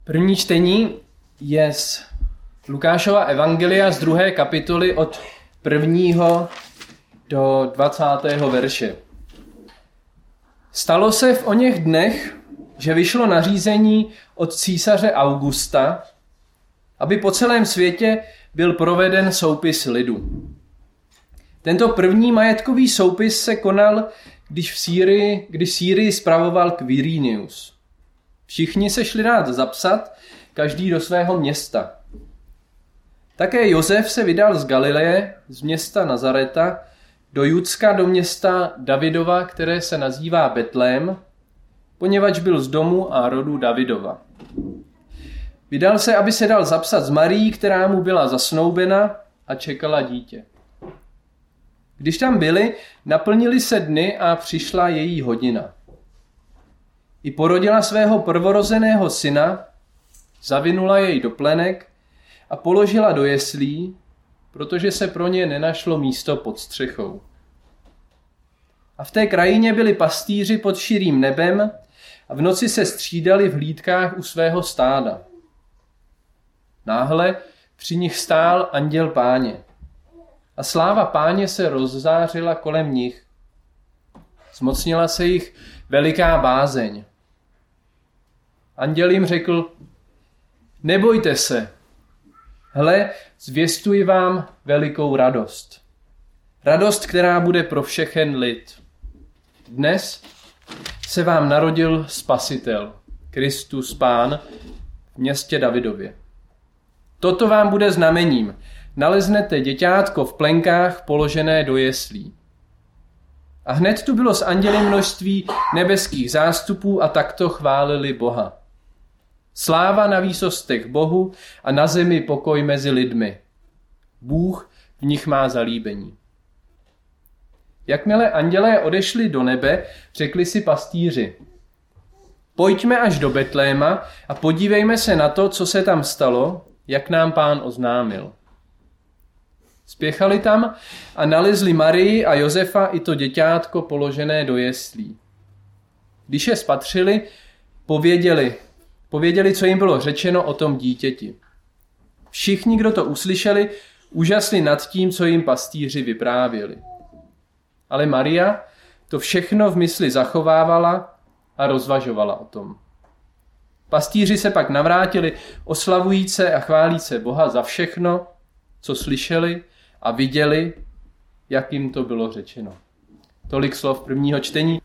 První čtení je z Lukášova evangelia z 2. kapitoly od 1. do 20. verše. Stalo se v oněch dnech, že vyšlo nařízení od císaře Augusta, aby po celém světě byl proveden soupis lidu. Tento první majetkový soupis se konal, když Sýrii spravoval Quirinius. Všichni se šli dát zapsat, každý do svého města. Také Josef se vydal z Galileje, z města Nazareta, do Judska, do města Davidova, které se nazývá Betlém, poněvadž byl z domu a rodu Davidova. Vydal se, aby se dal zapsat s Marií, která mu byla zasnoubena a čekala dítě. Když tam byli, naplnili se dny a přišla její hodina. I porodila svého prvorozeného syna, zavinula jej do plenek a položila do jeslí, protože se pro ně nenašlo místo pod střechou. A v té krajině byli pastýři pod širým nebem a v noci se střídali v hlídkách u svého stáda. Náhle při nich stál anděl Páně a sláva Páně se rozzářila kolem nich. Zmocnila se jich veliká bázeň. Anděl jim řekl: nebojte se, hle, zvěstuji vám velikou radost. Radost, která bude pro všechen lid. Dnes se vám narodil Spasitel, Kristus Pán, v městě Davidově. Toto vám bude znamením. Naleznete děťátko v plenkách položené do jeslí. A hned tu bylo s anděli množství nebeských zástupů a takto chválili Boha. Sláva na výsostech Bohu a na zemi pokoj mezi lidmi. Bůh v nich má zalíbení. Jakmile andělé odešli do nebe, řekli si pastýři: pojďme až do Betléma a podívejme se na to, co se tam stalo, jak nám Pán oznámil. Spěchali tam a nalezli Marii a Josefa i to děťátko položené do jeslí. Když je spatřili, pověděli, co jim bylo řečeno o tom dítěti. Všichni, kdo to uslyšeli, úžasli nad tím, co jim pastýři vyprávěli. Ale Maria to všechno v mysli zachovávala a rozvažovala o tom. Pastýři se pak navrátili, oslavujíce a chválíce Boha za všechno, co slyšeli a viděli, jak jim to bylo řečeno. Tolik slov prvního čtení.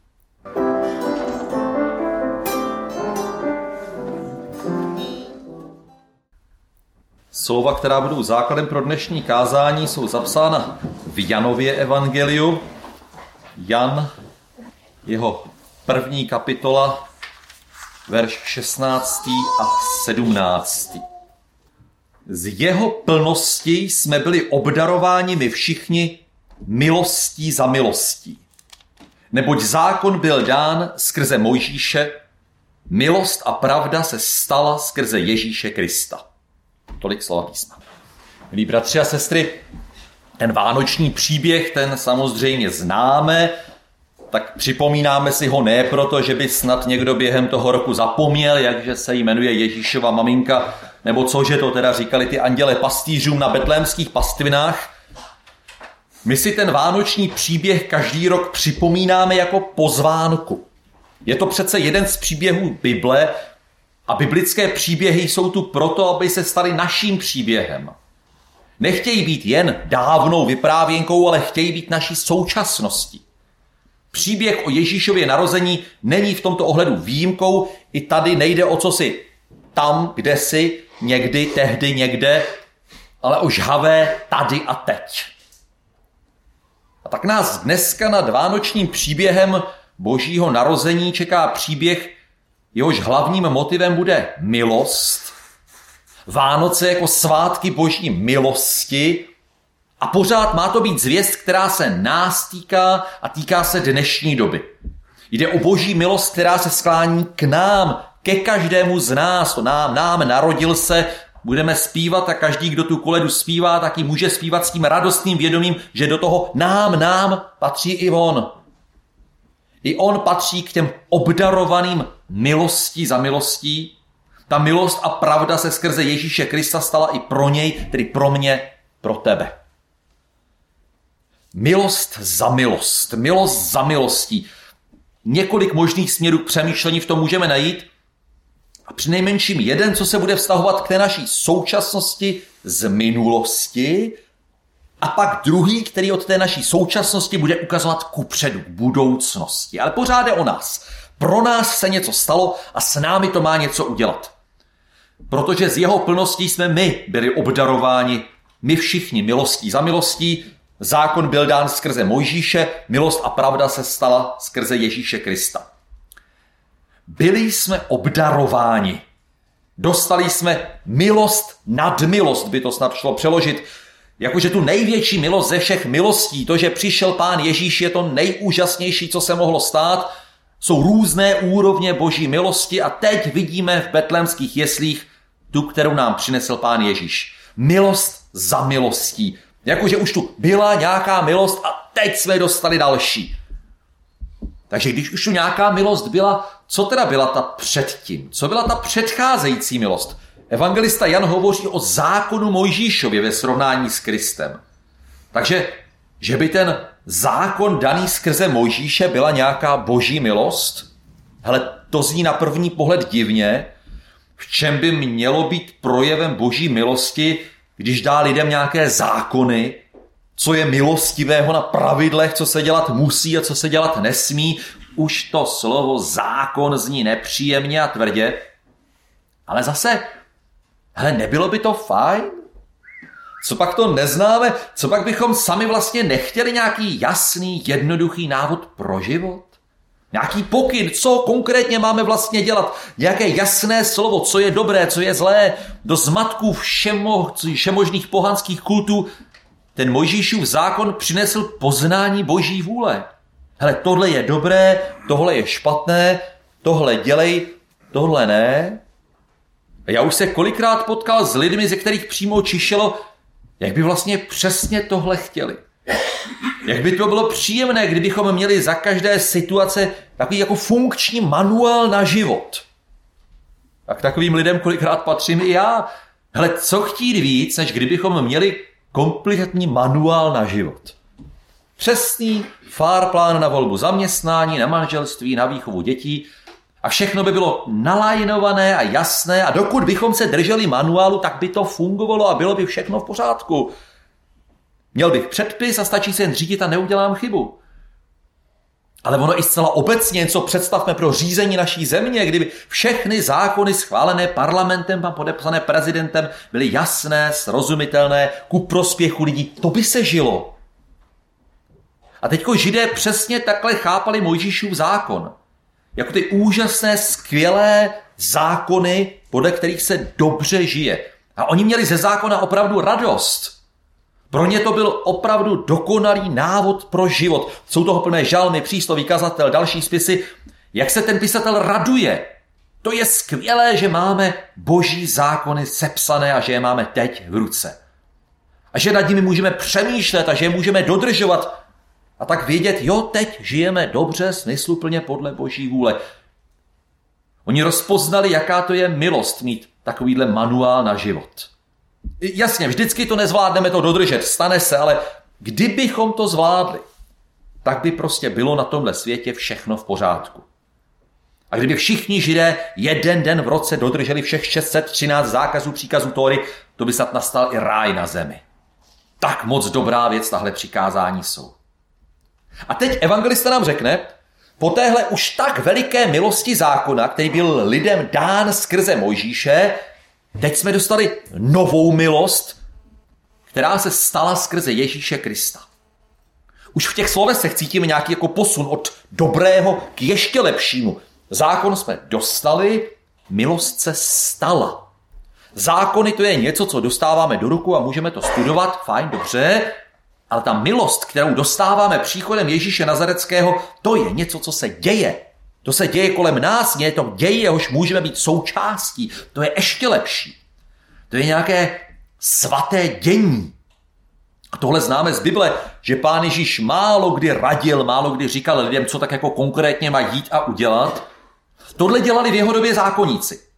Slova, která budou základem pro dnešní kázání, jsou zapsána v Janově evangeliu. Jan, jeho 1. kapitola, verš 16. a 17. Z jeho plnosti jsme byli obdarováni my všichni milostí za milostí. Neboť zákon byl dán skrze Mojžíše, milost a pravda se stala skrze Ježíše Krista. Tolik slova písma. Milí bratři a sestry, ten vánoční příběh, ten samozřejmě známe, tak připomínáme si ho ne proto, že by snad někdo během toho roku zapomněl, jakže se jmenuje Ježíšova maminka, nebo cože to teda říkali ty anděle pastýřům na betlémských pastvinách. My si ten vánoční příběh každý rok připomínáme jako pozvánku. Je to přece jeden z příběhů Bible a biblické příběhy jsou tu proto, aby se staly naším příběhem. Nechtějí být jen dávnou vyprávěnkou, ale chtějí být naší současností. Příběh o Ježíšově narození není v tomto ohledu výjimkou, i tady nejde o cosi tam, kde si, někdy, tehdy, někde, ale o žhavé tady a teď. A tak nás dneska nad vánočním příběhem Božího narození čeká příběh, jehož hlavním motivem bude milost, Vánoce jako svátky Boží milosti a pořád má to být zvěst, která se nás týká a týká se dnešní doby. Jde o Boží milost, která se sklání k nám, ke každému z nás. To nám narodil se, budeme zpívat a každý, kdo tu koledu zpívá, taky může zpívat s tím radostným vědomím, že do toho nám patří i on. I on patří k těm obdarovaným milostí za milostí, Ta milost a pravda se skrze Ježíše Krista stala i pro něj, tedy pro mě, pro tebe. Milost za milost, milost za milostí. Několik možných směrů k přemýšlení v tom můžeme najít. A přinejmenším jeden, co se bude vztahovat k té naší současnosti z minulosti, a pak druhý, který od té naší současnosti bude ukazovat kupředu, k budoucnosti. Ale pořád je o nás. Pro nás se něco stalo a s námi to má něco udělat. Protože z jeho plností jsme my byli obdarováni, my všichni milostí za milostí. Zákon byl dán skrze Mojžíše, milost a pravda se stala skrze Ježíše Krista. Byli jsme obdarováni. Dostali jsme milost nad milost, by to snad šlo přeložit. Jakože tu největší milost ze všech milostí, to, že přišel Pán Ježíš, je to nejúžasnější, co se mohlo stát. Jsou různé úrovně boží milosti a teď vidíme v betlémských jeslích tu, kterou nám přinesl Pán Ježíš. Milost za milostí. Jakože už tu byla nějaká milost a teď jsme dostali další. Takže když už tu nějaká milost byla, co teda byla ta předtím? Co byla ta předcházející milost? Evangelista Jan hovoří o zákonu Mojžíšově ve srovnání s Kristem. Takže, že by ten zákon daný skrze Mojžíše byla nějaká boží milost? Hele, to zní na první pohled divně. V čem by mělo být projevem boží milosti, když dá lidem nějaké zákony, co je milostivého na pravidlech, co se dělat musí a co se dělat nesmí. Už to slovo zákon zní nepříjemně a tvrdě. Ale zase, hele, nebylo by to fajn? Co pak to neznáme? Co pak bychom sami vlastně nechtěli nějaký jasný, jednoduchý návod pro život? Nějaký pokyn, co konkrétně máme vlastně dělat? Nějaké jasné slovo, co je dobré, co je zlé? Do zmatků všemožných pohanských kultů ten Mojžíšův zákon přinesl poznání boží vůle. Hele, tohle je dobré, tohle je špatné, tohle dělej, tohle ne. A já už se kolikrát potkal s lidmi, ze kterých přímo čišelo, jak by vlastně přesně tohle chtěli. Jak by to bylo příjemné, kdybychom měli za každé situace takový jako funkční manuál na život. A k takovým lidem kolikrát patřím i já. Hele, co chtít víc, než kdybychom měli kompletní manuál na život. Přesný plán na volbu zaměstnání, na manželství, na výchovu dětí a všechno by bylo nalajnované a jasné a dokud bychom se drželi manuálu, tak by to fungovalo a bylo by všechno v pořádku. Měl bych předpis a stačí se jen řídit a neudělám chybu. Ale ono i zcela obecně něco představme pro řízení naší země, kdyby všechny zákony schválené parlamentem a podepsané prezidentem byly jasné, srozumitelné, ku prospěchu lidí. To by se žilo. A teďko Židé přesně takhle chápali Mojžíšův zákon. Jako ty úžasné, skvělé zákony, podle kterých se dobře žije. A oni měli ze zákona opravdu radost. Pro ně to byl opravdu dokonalý návod pro život. Jsou toho plné žalmy, přísloví, kazatel, další spisy. Jak se ten pisatel raduje. To je skvělé, že máme boží zákony sepsané a že je máme teď v ruce. A že nad nimi můžeme přemýšlet a že je můžeme dodržovat. A tak vědět, jo, teď žijeme dobře, smysluplně podle boží vůle. Oni rozpoznali, jaká to je milost mít takovýhle manuál na život. Jasně, vždycky to nezvládneme to dodržet, stane se, ale kdybychom to zvládli, tak by prostě bylo na tomhle světě všechno v pořádku. A kdyby všichni Židé jeden den v roce dodrželi všech 613 zákazů, příkazů Tóry, to by snad nastal i ráj na zemi. Tak moc dobrá věc tahle přikázání jsou. A teď evangelista nám řekne, po téhle už tak veliké milosti zákona, který byl lidem dán skrze Mojžíše, teď jsme dostali novou milost, která se stala skrze Ježíše Krista. Už v těch slovesech cítíme nějaký jako posun od dobrého k ještě lepšímu. Zákon jsme dostali, milost se stala. Zákony to je něco, co dostáváme do ruku a můžeme to studovat, fajn, dobře, ale ta milost, kterou dostáváme příchodem Ježíše Nazareckého, to je něco, co se děje. To se děje kolem nás, je to děje, jehož můžeme být součástí. To je ještě lepší. To je nějaké svaté dění. A tohle známe z Bible, že Pán Ježíš málo kdy radil, málo kdy říkal lidem, co tak jako konkrétně mají jít a udělat. Tohle dělali v jeho době zákonníci.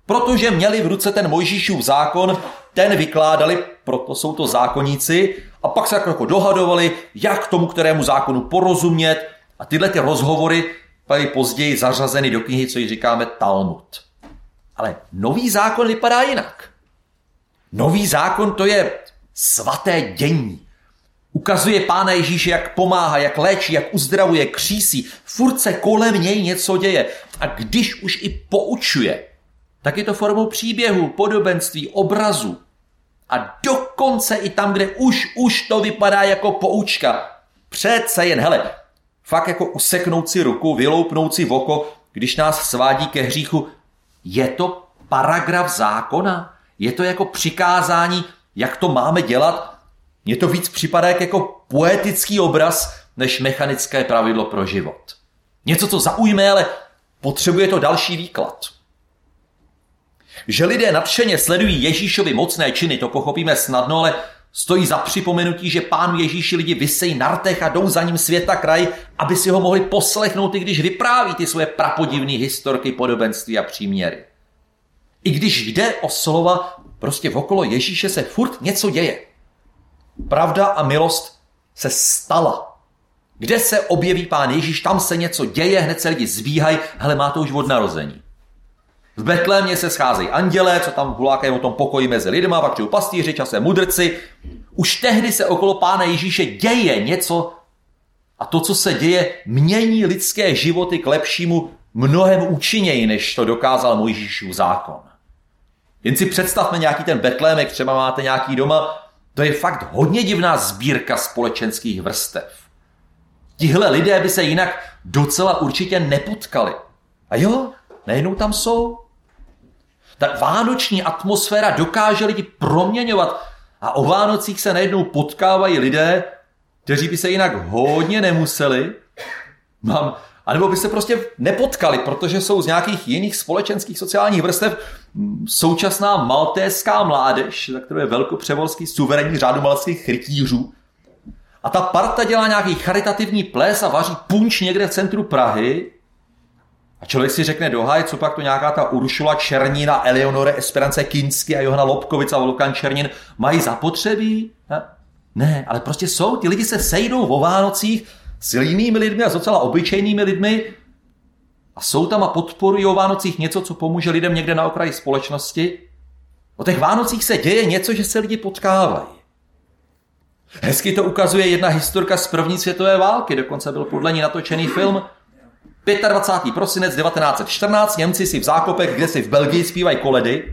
Protože měli v ruce ten Mojžíšův zákon, ten vykládali, proto jsou to zákonníci, a pak se jako dohadovali, jak tomu kterému zákonu porozumět, a tyhle ty rozhovory byly později zařazeny do knihy, co ji říkáme Talmud. Ale nový zákon vypadá jinak. Nový zákon to je svaté dění. Ukazuje Pána Ježíše, jak pomáhá, jak léčí, jak uzdravuje, křísí. Furt se kolem něj něco děje. A když už i poučuje, tak je to formou příběhu, podobenství, obrazu. A dokonce i tam, kde už to vypadá jako poučka. Přece jen, hele, fakt jako useknout si ruku, vyloupnout si v oko, když nás svádí ke hříchu. Je to paragraf zákona? Je to jako přikázání, jak to máme dělat? Mně to víc připadá jako poetický obraz, než mechanické pravidlo pro život. Něco, co zaujme, ale potřebuje to další výklad. Že lidé nadšeně sledují Ježíšovi mocné činy, to pochopíme snadno, ale stojí za připomenutí, že Pánu Ježíši lidi visejí na rtech a jdou za ním světa kraj, aby si ho mohli poslechnout, i když vypráví ty svoje prapodivné historky, podobenství a příměry. I když jde o slova, prostě okolo Ježíše se furt něco děje. Pravda a milost se stala. Kde se objeví Pán Ježíš, tam se něco děje, hned se lidi zbíhají, hele, má to už od narození. V Betlémě se scházejí andělé, co tam hulákají o tom pokoji mezi lidma, pak přijou pastýři, časem mudrci. Už tehdy se okolo Pána Ježíše děje něco a to, co se děje, mění lidské životy k lepšímu mnohem účinněji, než to dokázal Mojžíšův zákon. Jen si představme nějaký ten Betlémek, třeba máte nějaký doma, to je fakt hodně divná sbírka společenských vrstev. Tihle lidé by se jinak docela určitě nepotkali. A jo, najednou tam jsou. Ta vánoční atmosféra dokáže lidi proměňovat a o Vánocích se najednou potkávají lidé, kteří by se jinak hodně nemuseli, anebo by se prostě nepotkali, protože jsou z nějakých jiných společenských sociálních vrstev. Současná maltéská mládež, za kterou je velkopřevorský suverénní řádu maltských rytířů. A ta parta dělá nějaký charitativní ples a vaří punč někde v centru Prahy. A člověk si řekne dohaj, co pak to nějaká ta Uršula Černína, Eleonore Esperance Kinsky a Johana Lobkovic a Volkan Černin mají zapotřebí? Ne, ale prostě jsou. Ty lidi se sejdou o Vánocích s jinými lidmi a s docela obyčejnými lidmi a jsou tam a podporují o Vánocích něco, co pomůže lidem někde na okraji společnosti. O těch Vánocích se děje něco, že se lidi potkávají. Hezky to ukazuje jedna historka z první světové války, dokonce byl podle ní natočený film. 25. prosinec 1914, Němci si v zákopech, kde si v Belgii zpívají koledy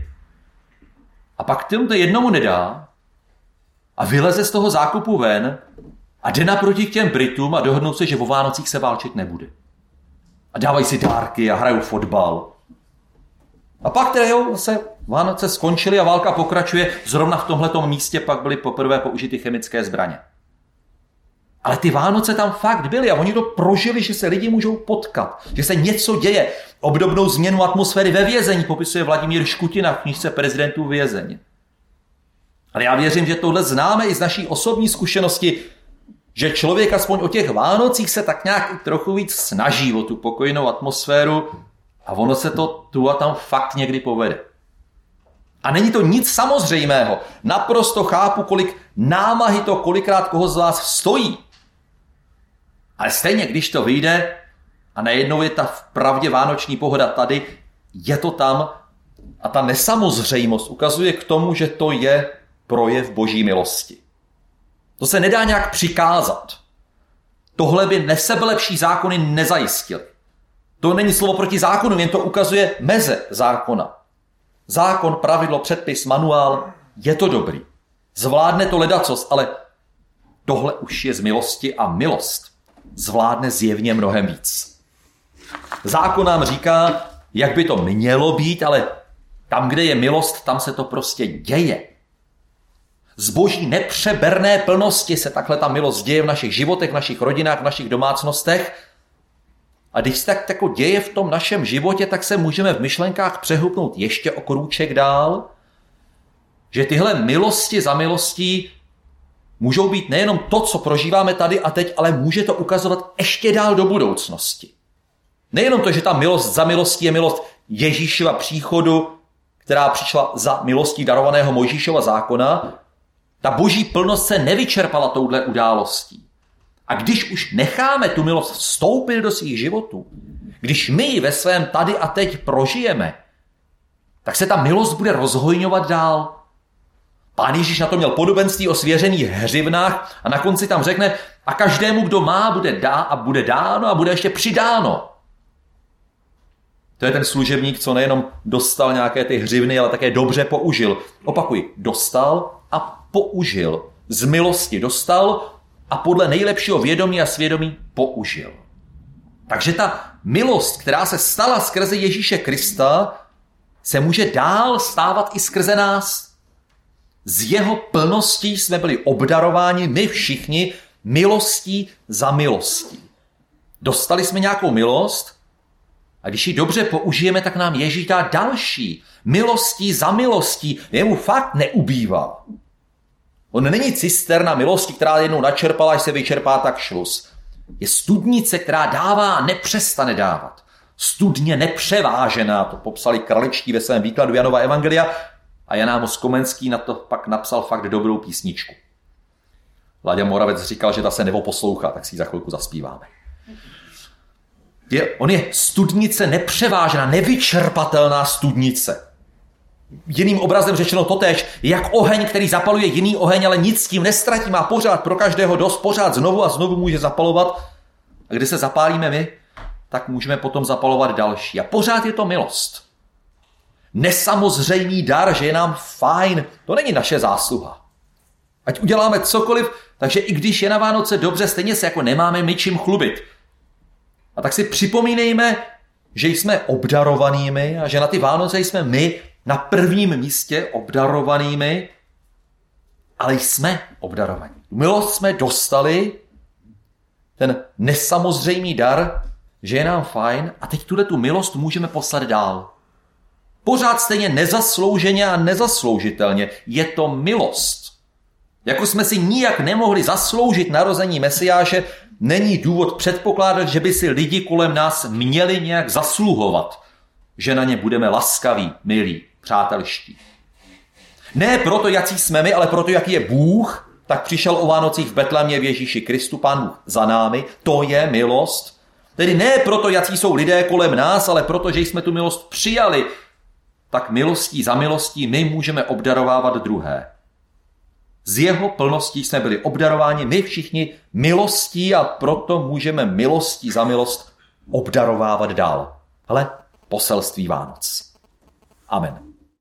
a pak to jednomu nedá a vyleze z toho zákupu ven a jde naproti k těm Britům a dohodnou se, že o Vánocích se válčit nebude. A dávají si dárky a hrajou fotbal. A pak tedy se Vánoce skončily a válka pokračuje. Zrovna v tomhletom místě pak byly poprvé použity chemické zbraně. Ale ty Vánoce tam fakt byly a oni to prožili, že se lidi můžou potkat, že se něco děje. Obdobnou změnu atmosféry ve vězení popisuje Vladimír Škutina v knížce Prezidentův vězeň. Ale já věřím, že tohle známe i z naší osobní zkušenosti, že člověk aspoň o těch Vánocích se tak nějak i trochu víc snaží o tu pokojnou atmosféru a ono se to tu a tam fakt někdy povede. A není to nic samozřejmého. Naprosto chápu, kolik námahy to kolikrát koho z vás stojí. Ale stejně, když to vyjde a najednou je ta vpravdě vánoční pohoda tady, je to tam a ta nesamozřejmost ukazuje k tomu, že to je projev boží milosti. To se nedá nějak přikázat. Tohle by nesebelepší zákony nezajistily. To není slovo proti zákonu, jen to ukazuje meze zákona. Zákon, pravidlo, předpis, manuál, je to dobrý. Zvládne to ledacos, ale tohle už je z milosti a milost zvládne zjevně mnohem víc. Zákon nám říká, jak by to mělo být, ale tam, kde je milost, tam se to prostě děje. Z boží nepřeberné plnosti se takhle ta milost děje v našich životech, v našich rodinách, v našich domácnostech. A když se tak jako děje v tom našem životě, tak se můžeme v myšlenkách přehupnout ještě o krůček dál, že tyhle milosti za milostí můžou být nejenom to, co prožíváme tady a teď, ale může to ukazovat ještě dál do budoucnosti. Nejenom to, že ta milost za milostí je milost Ježíšova příchodu, která přišla za milostí darovaného Mojžíšova zákona, ta boží plnost se nevyčerpala touhle událostí. A když už necháme tu milost vstoupit do svých životů, když my ji ve svém tady a teď prožijeme, tak se ta milost bude rozhojňovat dál. Pán Ježíš na to měl podobenství o svěřených hřivnách a na konci tam řekne, a každému, kdo má, bude dáno a bude ještě přidáno. To je ten služebník, co nejenom dostal nějaké ty hřivny, ale také dobře použil. Opakuji, dostal a použil. Z milosti dostal a podle nejlepšího vědomí a svědomí použil. Takže ta milost, která se stala skrze Ježíše Krista, se může dál stávat i skrze nás. Z jeho plností jsme byli obdarováni my všichni milostí za milostí. Dostali jsme nějakou milost a když ji dobře použijeme, tak nám Ježíš dá další. Milostí za milostí. Jemu fakt neubývá. On není cisterna milosti, která jednou načerpala, až se vyčerpá, tak šluz. Je studnice, která dává a nepřestane dávat. Studně nepřevážená, to popsali Kraličtí ve svém výkladu Janova evangelia a Jan Amos Komenský na to pak napsal fakt dobrou písničku. Láďa Moravec říkal, že ta se neposlouchá, tak si ji za chvilku zaspíváme. On je studnice nepřevážená, nevyčerpatelná studnice. Jiným obrazem řečeno totéž, jak oheň, který zapaluje jiný oheň, ale nic s tím nestratí, má pořád pro každého dost, pořád znovu a znovu může zapalovat. A když se zapálíme my, tak můžeme potom zapalovat další. A pořád je to milost. Nesamozřejmý dar, že je nám fajn, to není naše zásluha. Ať uděláme cokoliv, takže i když je na Vánoce dobře, stejně se jako nemáme my čím chlubit. A tak si připomínejme, že jsme obdarovanými a že na ty Vánoce jsme my na prvním místě obdarovanými, ale jsme obdarovaní. Milost jsme dostali, ten nesamozřejmý dar, že je nám fajn a teď tu milost můžeme poslat dál. Pořád stejně nezaslouženě a nezasloužitelně. Je to milost. Jako jsme si nijak nemohli zasloužit narození Mesiáše, není důvod předpokládat, že by si lidi kolem nás měli nějak zasluhovat, že na ně budeme laskaví, milí, přátelští. Ne proto, jací jsme my, ale proto, jaký je Bůh, tak přišel o Vánocích v Betlémě v Ježíši Kristu, Pán Bůh za námi, to je milost. Tedy ne proto, jací jsou lidé kolem nás, ale proto, že jsme tu milost přijali, tak milostí za milostí my můžeme obdarovávat druhé. Z jeho plností jsme byli obdarováni my všichni milostí a proto můžeme milostí za milost obdarovávat dál. Ale poselství Vánoc. Amen.